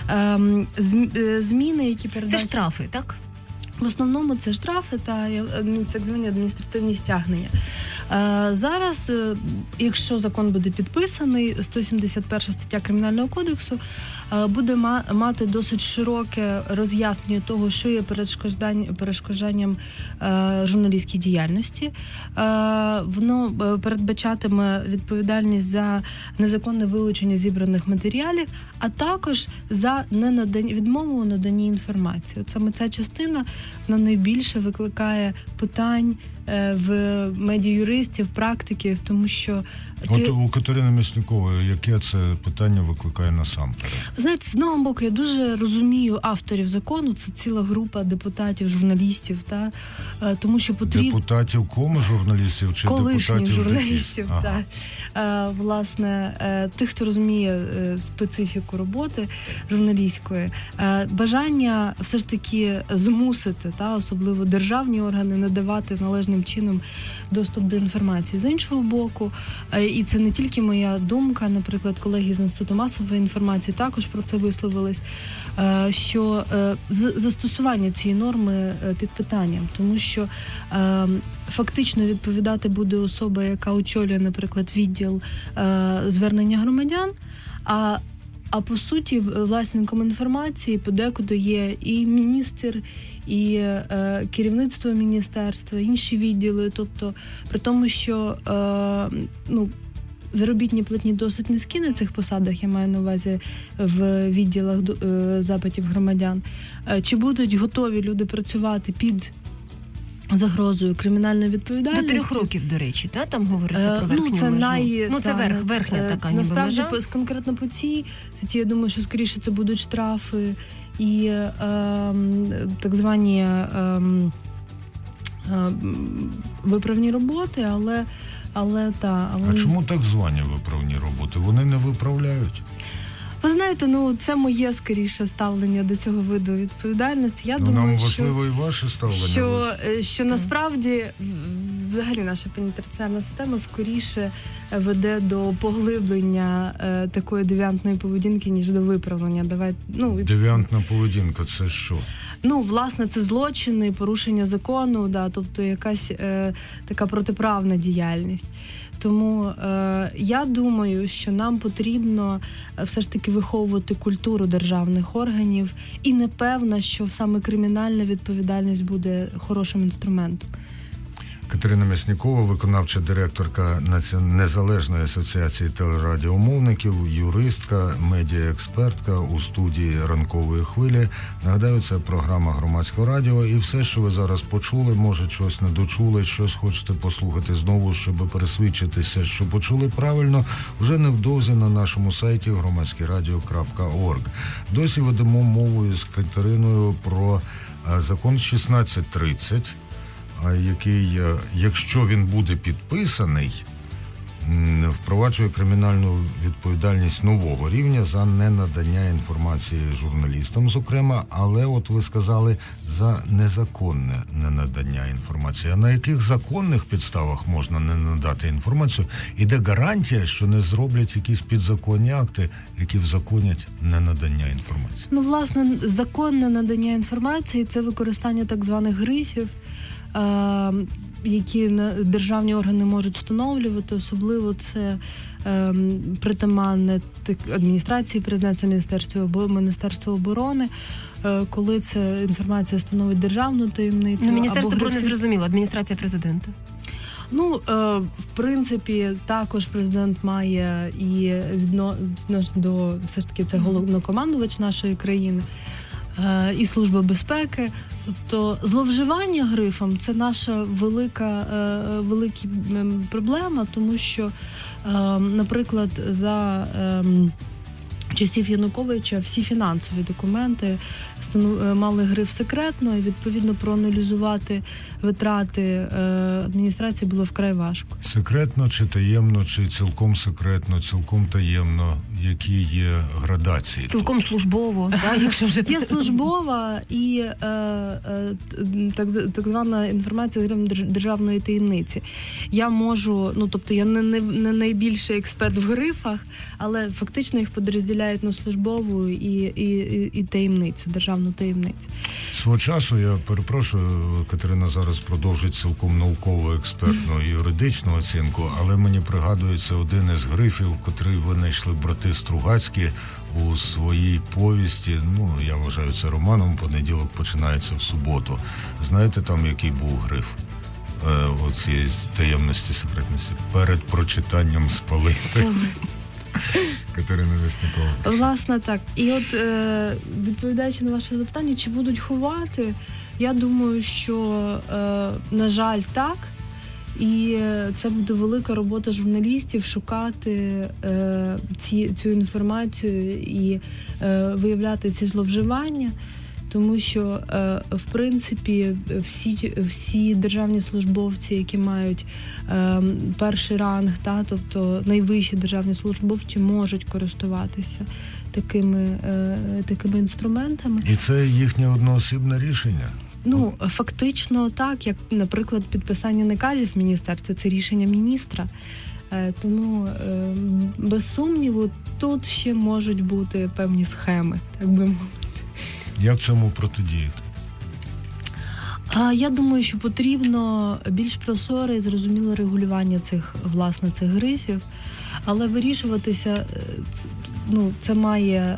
Зміни, які передбачені... Це штрафи, так? В основному це штрафи та так звані адміністративні стягнення. Зараз, якщо закон буде підписаний, 171 стаття Кримінального кодексу буде мати досить широке роз'яснення того, що є перешкоджанням журналістській діяльності. Воно передбачатиме відповідальність за незаконне вилучення зібраних матеріалів, а також за відмову у наданні інформації. От саме ця частина, вона найбільше викликає питань в медіаюристів, практиків, тому що... От у Катерини Мяснікової яке це питання викликає насамперед? Знаєте, з одного боку, я дуже розумію авторів закону, це ціла група депутатів, журналістів, тому що потрібно... Депутатів кому журналістів чи колишніх депутатів журналістів, так. Власне, тих, хто розуміє специфіку роботи журналістської, бажання все ж таки змусити, особливо державні органи, надавати належну належним чином доступ до інформації. З іншого боку, і це не тільки моя думка, наприклад, колеги з Інституту масової інформації також про це висловились, що застосування цієї норми під питанням, тому що фактично відповідати буде особа, яка очолює, наприклад, відділ звернення громадян, а по суті, власником інформації подекуди є і міністр, і керівництво міністерства, інші відділи. Тобто, при тому, що заробітні платні досить низькі на цих посадах, я маю на увазі в відділах запитів громадян, чи будуть готові люди працювати під загрозою кримінальної відповідальності. До 3 років, до речі, там говориться про верхню це межу. Це верхня така ніби насправді, межа. конкретно по цій статті, я думаю, що скоріше це будуть штрафи і так звані виправні роботи, але А чому так звані виправні роботи? Вони не виправляють? Ви знаєте, це моє скоріше ставлення до цього виду відповідальності. Я думаю, нам важливо і ваше ставлення. Що насправді взагалі наша пенітенціарна система скоріше веде до поглиблення такої девіантної поведінки, ніж до виправлення. Девіантна поведінка – це що? Власне, це злочини, порушення закону, тобто якась така протиправна діяльність. Тому я думаю, що нам потрібно все ж таки виховувати культуру державних органів, і не певна, що саме кримінальна відповідальність буде хорошим інструментом. Катерина Мяснікова, виконавча директорка Незалежної асоціації телерадіомовників, юристка, медіаекспертка у студії «Ранкової хвилі». Нагадаю, це програма Громадського радіо, і все, що ви зараз почули, може щось не дочули, щось хочете послухати знову, щоб пересвідчитися, що почули правильно, вже невдовзі на нашому сайті громадськерадіо.орг. Досі ведемо мову з Катериною про закон 1630, який, якщо він буде підписаний, впроваджує кримінальну відповідальність нового рівня за ненадання інформації журналістам, зокрема, але от ви сказали, за незаконне ненадання інформації. А на яких законних підставах можна не надати інформацію? І де гарантія, що не зроблять якісь підзаконні акти, які взаконять ненадання інформації? Власне, законне надання інформації – це використання так званих грифів, які державні органи можуть встановлювати, особливо це притаманне адміністрації президента, Міністерства оборони, коли ця інформація становить державну таємницю. Міністерство оборони зрозуміло, адміністрація президента. В принципі, також президент має і відносно до, все ж таки, це головнокомандувач нашої країни, і Служба безпеки. Тобто зловживання грифом – це наша велика проблема, тому що, наприклад, за часів Януковича всі фінансові документи мали гриф секретно, і, відповідно, проаналізувати витрати адміністрації було вкрай важко. Секретно чи таємно, чи цілком секретно, цілком таємно? Які є градації? Цілком службово, якщо вже... Є службова і так звана інформація з грифом державної таємниці. Я можу, тобто я не найбільший експерт в грифах, але фактично їх подрозділяють на службову і таємницю, державну таємницю. Свого часу, я перепрошую, Катерина зараз продовжить цілком наукову, експертну і юридичну оцінку, але мені пригадується один із грифів, котрий винайшли брати Стругацькі у своїй повісті, я вважаю це романом, «Понеділок починається в суботу». Знаєте там, який був гриф? Оцієї таємності, секретності. Перед прочитанням спалити. Катерина Мяснікова. Власне, так. І от, відповідаючи на ваше запитання, чи будуть ховати, я думаю, що, на жаль, так. І це буде велика робота журналістів шукати цю інформацію і виявляти ці зловживання, тому що, в принципі, всі державні службовці, які мають перший ранг, тобто найвищі державні службовці, можуть користуватися такими інструментами. І це їхнє одноосібне рішення? Ну, фактично так, як, наприклад, підписання наказів в міністерстві, це рішення міністра. Тому, без сумніву, тут ще можуть бути певні схеми, так би мовити. Як цьому протидіяти? Я думаю, що потрібно більш прозоре і зрозуміле регулювання цих грифів, але вирішуватися, це має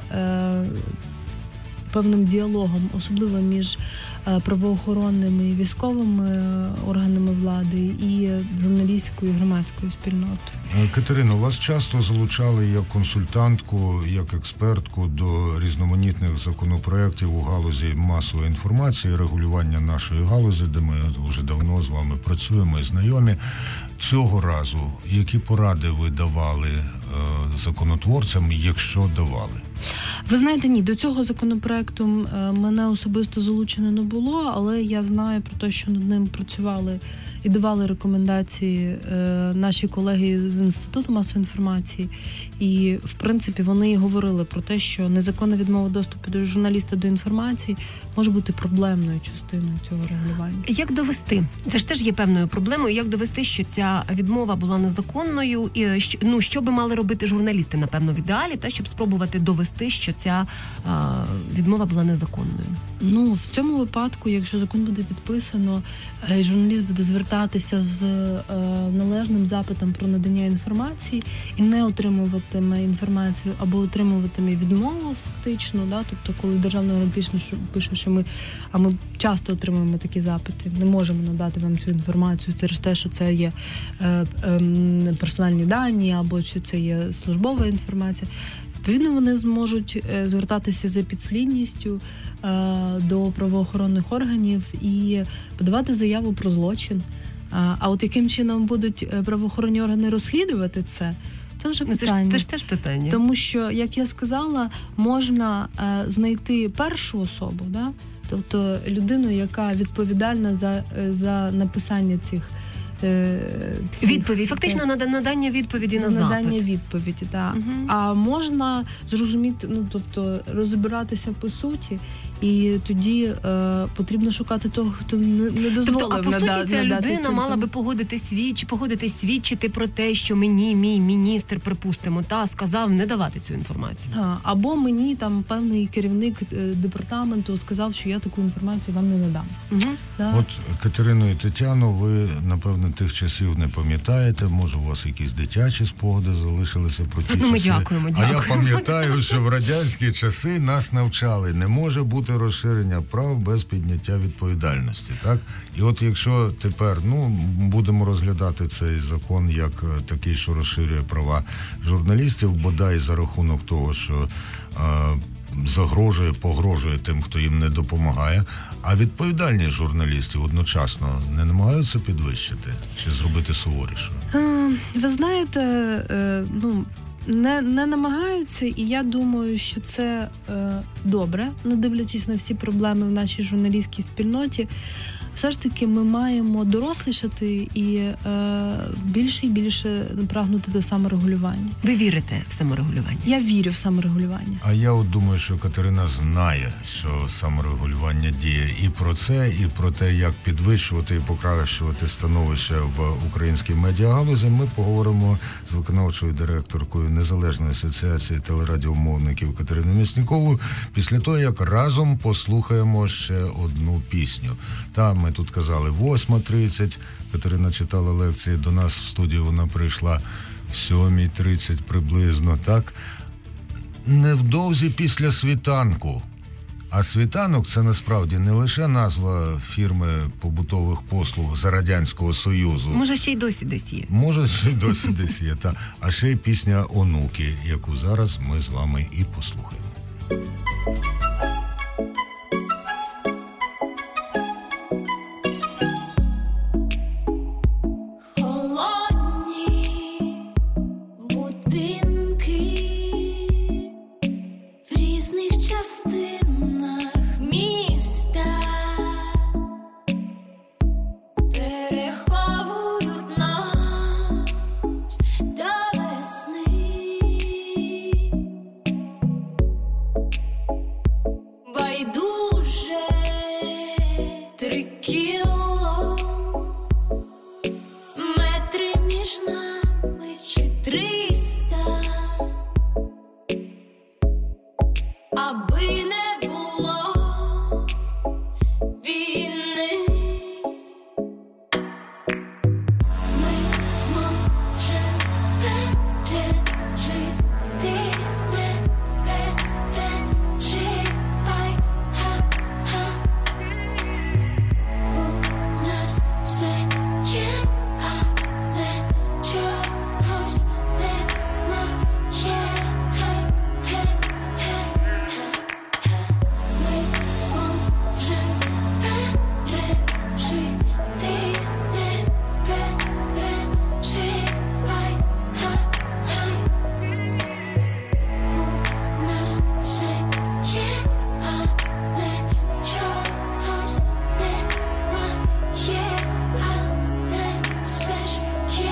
певним діалогом, особливо між правоохоронними і військовими органами влади і журналістською і громадською спільнотою. Катерино, вас часто залучали як консультантку, як експертку до різноманітних законопроєктів у галузі масової інформації, регулювання нашої галузі, де ми вже давно з вами працюємо і знайомі. Цього разу які поради ви давали законотворцям, якщо давали? Ви знаєте, ні, до цього законопроекту мене особисто залучено не було, але я знаю про те, що над ним працювали і давали рекомендації наші колеги з Інституту масової інформації. І, в принципі, вони і говорили про те, що незаконна відмова доступу до журналіста до інформації може бути проблемною частиною цього регулювання. Як довести? Це ж теж є певною проблемою. Як довести, що ця відмова була незаконною? І, що би мали робити журналісти, напевно, в ідеалі, щоб спробувати довести, що ця відмова була незаконною? Ну, в цьому випадку, якщо закон буде підписано, журналіст буде звертатися з належним запитом про надання інформації і не отримуватиме інформацію або отримуватиме відмову фактично, тобто коли державний орган пише, що ми часто отримуємо такі запити, не можемо надати вам цю інформацію через те, що це є персональні дані або що це є службова інформація. Відповідно, вони зможуть звертатися за підслідністю до правоохоронних органів і подавати заяву про злочин. А от яким чином будуть правоохоронні органи розслідувати це вже питання. Це ж теж питання. Тому що, як я сказала, можна знайти першу особу, тобто людину, яка відповідальна за написання цих відповідь, фактично надання відповіді на запит. Надання відповіді, так. Угу. А можна зрозуміти, тобто розбиратися по суті, і тоді потрібно шукати того, хто не дозволив надати. Тобто, по суті, ця людина мала би погодитись свідчити про те, що мій міністр, припустимо, сказав не давати цю інформацію. Або мені там певний керівник департаменту сказав, що я таку інформацію вам не надам. Угу. От, Катерино і Тетяно, ви, напевно, тих часів не пам'ятаєте, може, у вас якісь дитячі спогади залишилися про ті часи. Ми дякуємо. А я пам'ятаю, що в радянські часи нас навчали, не може бути розширення прав без підняття відповідальності, так? І от якщо тепер, будемо розглядати цей закон як такий, що розширює права журналістів, бодай за рахунок того, що погрожує тим, хто їм не допомагає, а відповідальність журналістів одночасно не намагаються підвищити чи зробити суворішою? Ви знаєте, не намагаються, і я думаю, що це добре, не дивлячись на всі проблеми в нашій журналістській спільноті. Все ж таки ми маємо дорослішати і більше і більше прагнути до саморегулювання. Ви вірите в саморегулювання? Я вірю в саморегулювання. А я думаю, що Катерина знає, що саморегулювання діє і про це, і про те, як підвищувати і покращувати становище в українській медіагалузі. Ми поговоримо з виконавчою директоркою Незалежної асоціації телерадіомовників Катериною Мясніковою після того, як разом послухаємо ще одну пісню. Ми тут казали 8:30, Катерина читала лекції, до нас в студію вона прийшла в 7:30 приблизно, так? Невдовзі після світанку. А світанок – це насправді не лише назва фірми побутових послуг за Радянського Союзу. Може, ще й досі десь є. Може, ще й досі десь є, та. А ще й пісня «Онуки», яку зараз ми з вами і послухаємо. і не було війни. Ми зможемо пережити, не переживай, ха-ха. У нас все є, але чогось немає. Ми зможемо пережити, не переживай, ха-ха. У нас все є, але чогось немає, але все ж є.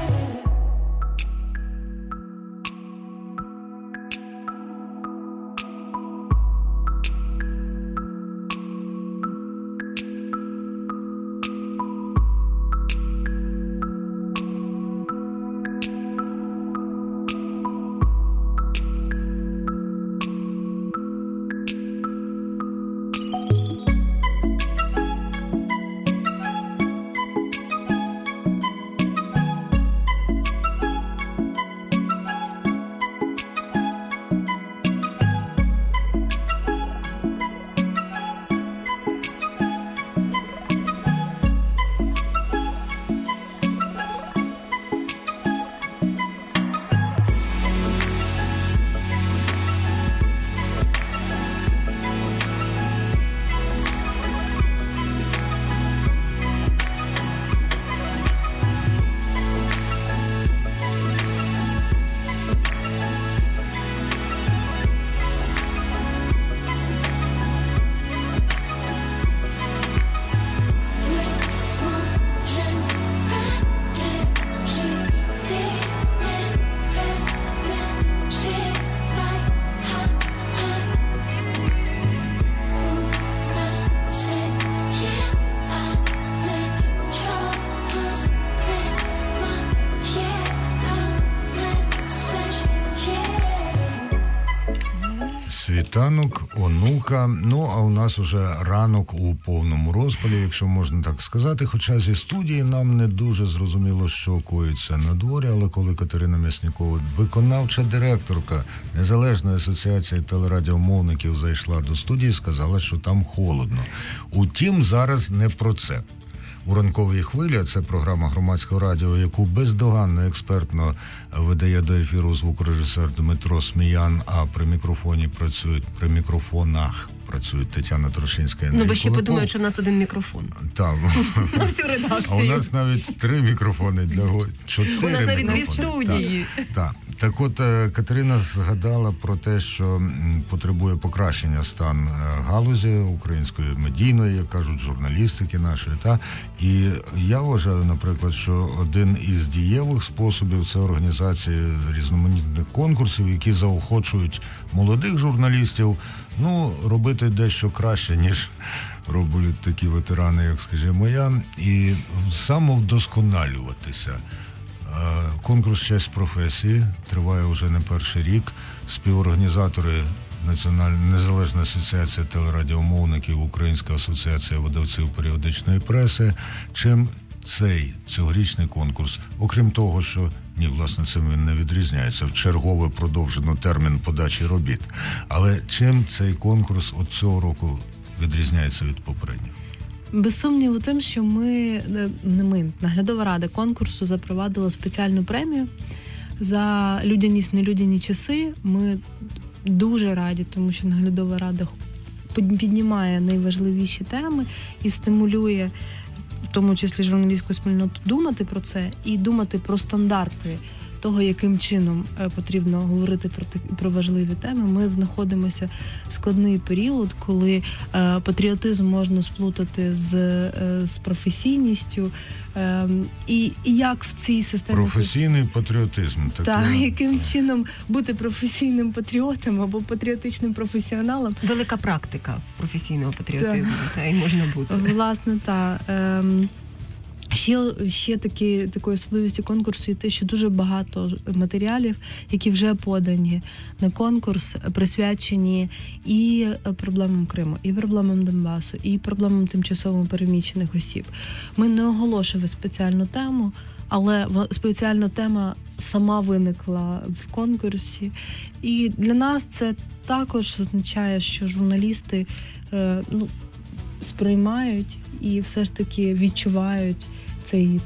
Світанок, онука. Ну, а у нас уже ранок у повному розпалі, якщо можна так сказати. Хоча зі студії нам не дуже зрозуміло, що коїться на дворі, але коли Катерина Мясникова, виконавча директорка Незалежної асоціації телерадіомовників, зайшла до студії, сказала, що там холодно. Утім, зараз не про це. У ранковій хвилі, це програма громадського радіо, яку бездоганно експертно видає до ефіру звукорежисер Дмитро Сміян, а при мікрофонах працюють Тетяна Трошинська і Андрій Ну, бо ще Куликов. подумають, що в нас один мікрофон. Так. На всю редакцію. А у нас навіть 3 мікрофони для гостей. 4 У нас навіть 2 мікрофони. студії. Так. Так от, Катерина згадала про те, що потребує покращення стан галузі української медійної, як кажуть, журналістики нашої. І я вважаю, наприклад, що один із дієвих способів – це організація різноманітних конкурсів, які заохочують молодих журналістів, робити дещо краще, ніж роблять такі ветерани, як, скажімо, я, і самовдосконалюватися. Конкурс «Честь професії» триває вже не перший рік. Співорганізатори Незалежна асоціація телерадіомовників, Українська асоціація видавців періодичної преси. Чим цей цьогорічний конкурс, окрім того, що власне, цим він не відрізняється, вчергове продовжено термін подачі робіт. Але чим цей конкурс от цього року відрізняється від попередніх? Без сумніву тим, що наглядова рада конкурсу запровадила спеціальну премію за людяність, нелюдяні часи. Ми дуже раді, тому що наглядова рада піднімає найважливіші теми і стимулює, в тому числі журналістську спільноту, думати про це і думати про стандарти того, яким чином потрібно говорити про важливі теми. Ми знаходимося в складний період, коли патріотизм можна сплутати з професійністю. І як в цій системі... Професійний патріотизм. Так, яким чином бути професійним патріотом або патріотичним професіоналом. Велика практика професійного патріотизму, та й можна бути. Власне, так. Ще такою особливістю конкурсу є те, що дуже багато матеріалів, які вже подані на конкурс, присвячені і проблемам Криму, і проблемам Донбасу, і проблемам тимчасово переміщених осіб. Ми не оголошували спеціальну тему, але спеціальна тема сама виникла в конкурсі. І для нас це також означає, що журналісти сприймають і все ж таки відчувають цей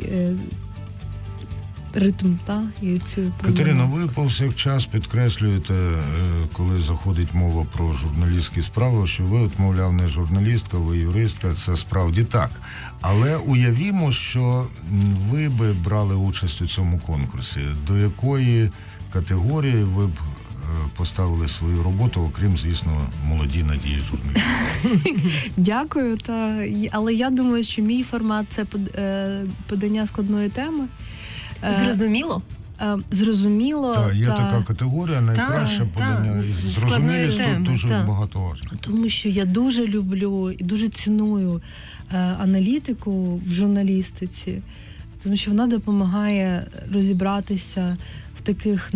ритм, і цю проблему. Катерина, ви повсякчас підкреслюєте, коли заходить мова про журналістські справи, що ви, мовляв, не журналістка, ви юристка, це справді так. Але уявімо, що ви би брали участь у цьому конкурсі. До якої категорії ви б поставили свою роботу, окрім, звісно, молоді надії журналістів? Дякую, але я думаю, що мій формат – це подання складної теми. Зрозуміло? Зрозуміло. Так, є така категорія, найкраще подання. Зрозумілість тут дуже багато важко. Тому що я дуже люблю і дуже ціную аналітику в журналістиці, тому що вона допомагає розібратися в таких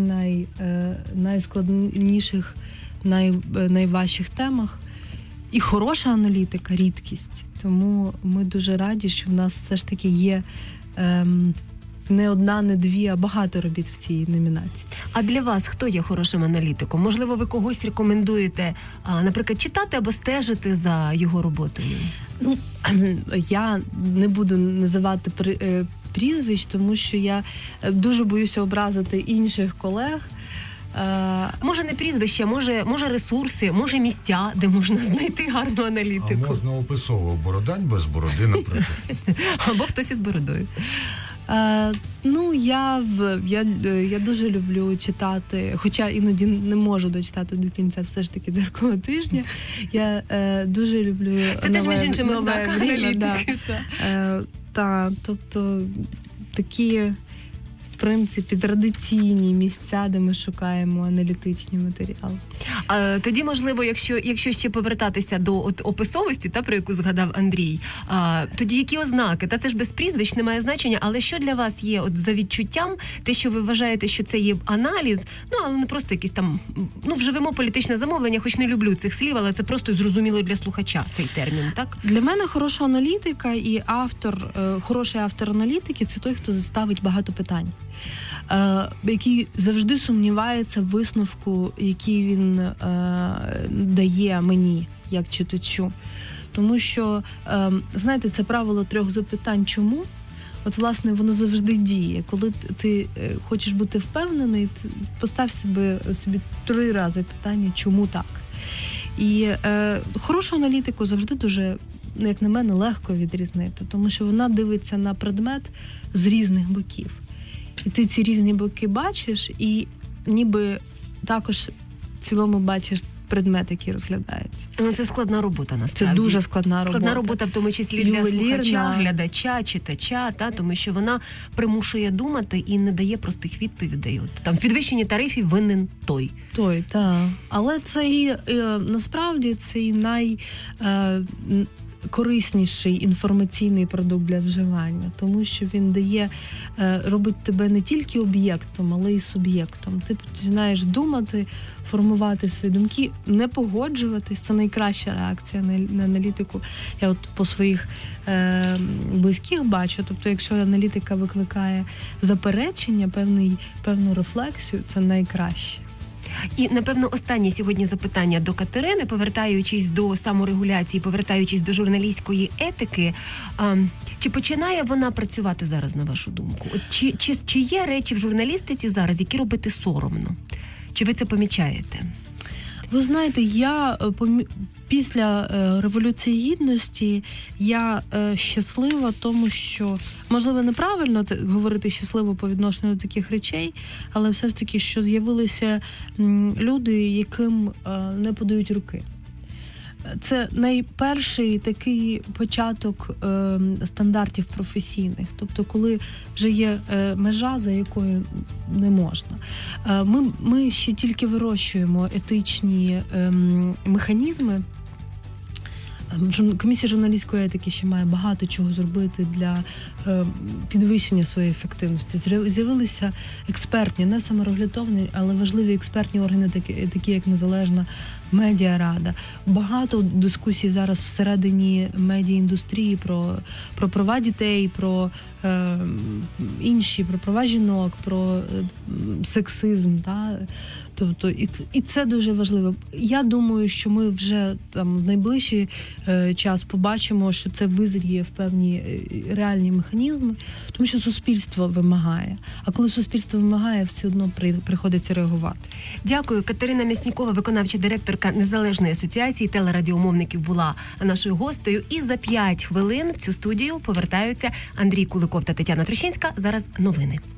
найскладніших, найважчих темах. І хороша аналітика – рідкість. Тому ми дуже раді, що в нас все ж таки є не одна, не дві, а багато робіт в цій номінації. А для вас хто є хорошим аналітиком? Можливо, ви когось рекомендуєте, наприклад, читати або стежити за його роботою? Я не буду називати прізвищ, тому що я дуже боюся образити інших колег. Може не прізвище, може ресурси, може місця, де можна знайти гарну аналітику. А можна описово Бородань без бороди, наприклад. Або хтось із бородою. Я дуже люблю читати, хоча іноді не можу дочитати до кінця все ж таки «Дзеркало тижня». Я дуже люблю це теж між іншими ознака аналітики. Тобто такі, в принципі, традиційні місця, де ми шукаємо аналітичні матеріали. Тоді, можливо, якщо ще повертатися до описовості, про яку згадав Андрій, тоді які ознаки? Це ж без прізвищ, не має значення, але що для вас є за відчуттям, те, що ви вважаєте, що це є аналіз, але не просто якісь там, вживемо політичне замовлення, хоч не люблю цих слів, але це просто зрозуміло для слухача цей термін, так? Для мене хороша аналітика і хороший автор аналітики – це той, хто ставить багато питань. Який завжди сумнівається в висновку, який він дає мені, як читачу. Тому що, знаєте, це правило 3 запитань «чому?», власне, воно завжди діє. Коли ти хочеш бути впевнений, постав собі 3 рази питання «чому так?». І хорошу аналітику завжди дуже, як на мене, легко відрізнити, тому що вона дивиться на предмет з різних боків. І ти ці різні боки бачиш, і ніби також в цілому бачиш предмет, який розглядається. Це складна робота, насправді. Це дуже складна робота. Складна робота, в тому числі для слухача, глядача, читача, тому що вона примушує думати і не дає простих відповідей. В підвищенні тарифів винен той. Так. Але це насправді це найкорисніший інформаційний продукт для вживання, тому що він робить тебе не тільки об'єктом, але й суб'єктом. Ти починаєш думати, формувати свої думки, не погоджуватись. Це найкраща реакція на аналітику. Я по своїх близьких бачу. Тобто, якщо аналітика викликає заперечення, певну рефлексію, це найкраще. І, напевно, останнє сьогодні запитання до Катерини, повертаючись до саморегуляції, повертаючись до журналістської етики. Чи починає вона працювати зараз, на вашу думку? Чи є речі в журналістиці зараз, які робити соромно? Чи ви це помічаєте? Ви знаєте, я після Революції Гідності я щаслива, тому що, можливо, неправильно говорити щасливо по відношенню до таких речей, але все ж таки, що з'явилися люди, яким не подають руки. Це найперший такий початок стандартів професійних. Тобто, коли вже є межа, за якою не можна. Ми ще тільки вирощуємо етичні механізми Комісія журналістської етики ще має багато чого зробити для підвищення своєї ефективності. З'явилися експертні, не саморегуляторні, але важливі експертні органи, такі як Незалежна медіарада. Багато дискусій зараз всередині медіаіндустрії про права дітей, про інші, про права жінок, про сексизм. Та? Тобто, і це дуже важливо. Я думаю, що ми вже там в найближчий час побачимо, що це визріє в певні реальні механізми, тому що суспільство вимагає. А коли суспільство вимагає, все одно приходиться реагувати. Дякую. Катерина Мяснікова, виконавча директорка Незалежної асоціації телерадіомовників, була нашою гостею. І за 5 хвилин в цю студію повертаються Андрій Куликов та Тетяна Трощинська. Зараз новини.